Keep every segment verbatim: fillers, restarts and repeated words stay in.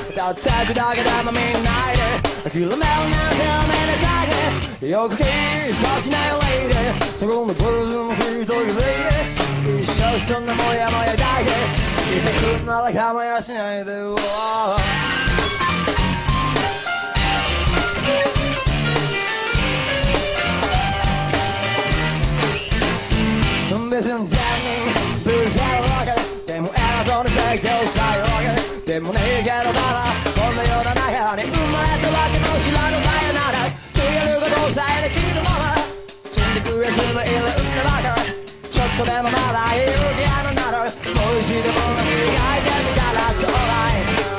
たったくだけでも見ないで諦めるなんて目でかけよく聞いたきないレイでそこのブルーズの一人で一生そんなもやもやだけいてくんなら構やしないで別に全人ブースあるわけでも偉そうに提供したいわけでもねえけどならこんなような中に生まれたわけも知らぬさえならということさえできるまま死んでくやつもいるんだばかりちょっとでもまだ勇気あるならもう一度も磨いてみたらちょうだい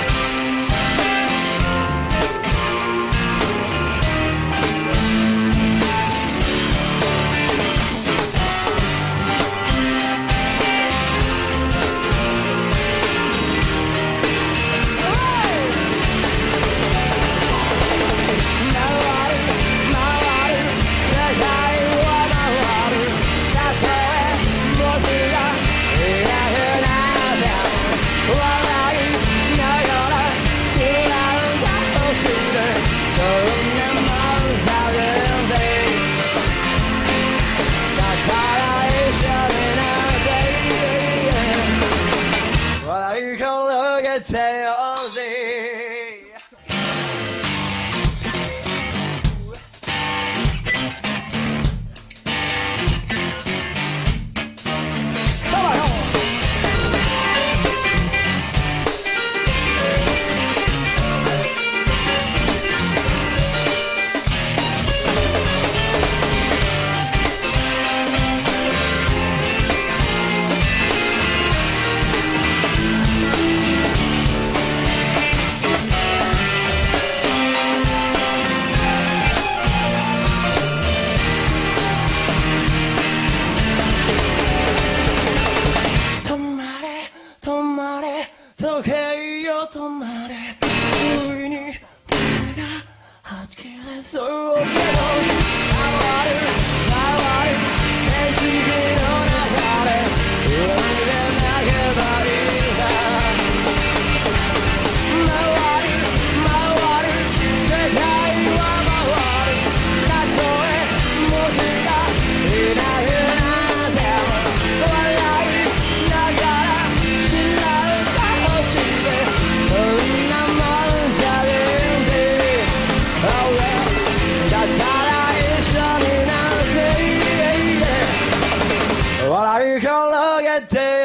What are you gonna get